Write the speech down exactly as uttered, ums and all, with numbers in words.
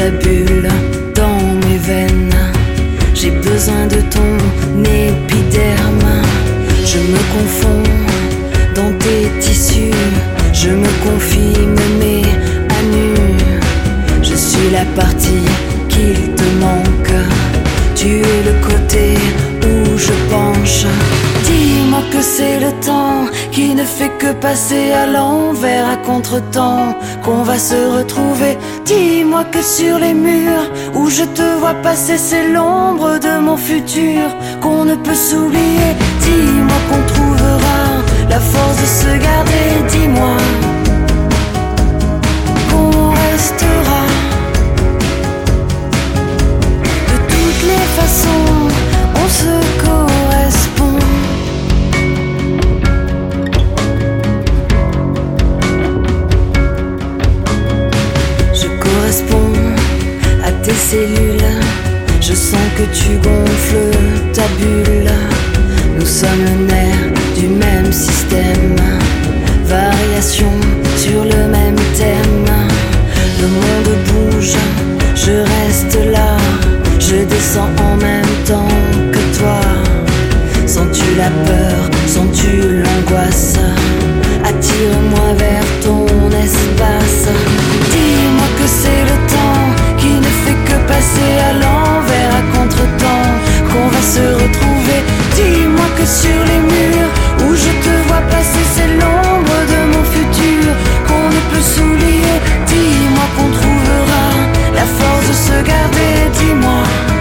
ta bulle dans mes veines. J'ai besoin de ton épiderme. Je me confonds dans tes tissus. Je me confie, me mets à nu. Je suis la partie qu'il te manque. Tu es le côté où je penche. Dis-moi que c'est le temps qui ne fait que passer à l'envers, à contre-temps, qu'on va se retrouver. Dis-moi que sur les murs où je te vois passer, c'est l'ombre de mon futur qu'on ne peut s'oublier. Dis-moi qu'on trouvera la force de se garder. Dis-moi qu'on restera. De toutes les façons, on se correspond. Je corresponds à tes cellules. Je sens que tu gonfles ta bulle. Nous sommes le nerf du même système. Variation sur le même thème. Le monde bouge, je reste là. Je descends en même temps que toi. Sens-tu la peur, sens-tu l'angoisse? Attire-moi vers ton espace. Dis-moi que c'est le temps qui ne fait que passer à l'envers, à contre-temps, qu'on va se retrouver. Dis-moi que sur les murs où je te vois passer, c'est l'ombre de mon futur qu'on ne peut s'oublier. Dis-moi qu'on trouvera la force de se garder. Dis-moi